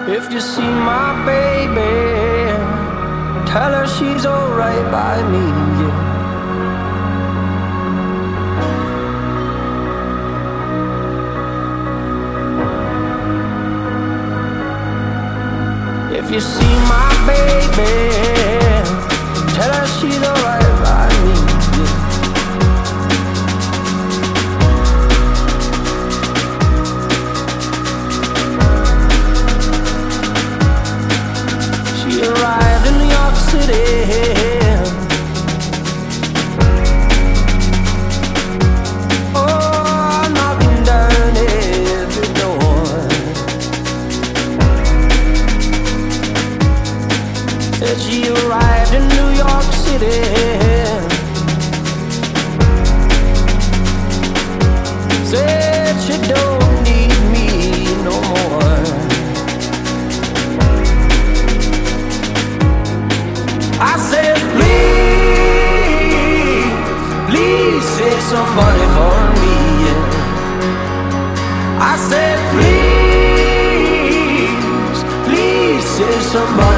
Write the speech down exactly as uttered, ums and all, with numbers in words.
If you see my baby, tell her she's alright by me, yeah. If you see my baby, tell her she's alright by me, yeah. She arrived in New York City, oh, knocking down every door. Said she arrived in New York City, said she don't need me no more. I said please, please save somebody for me, yeah. I said please, please save somebody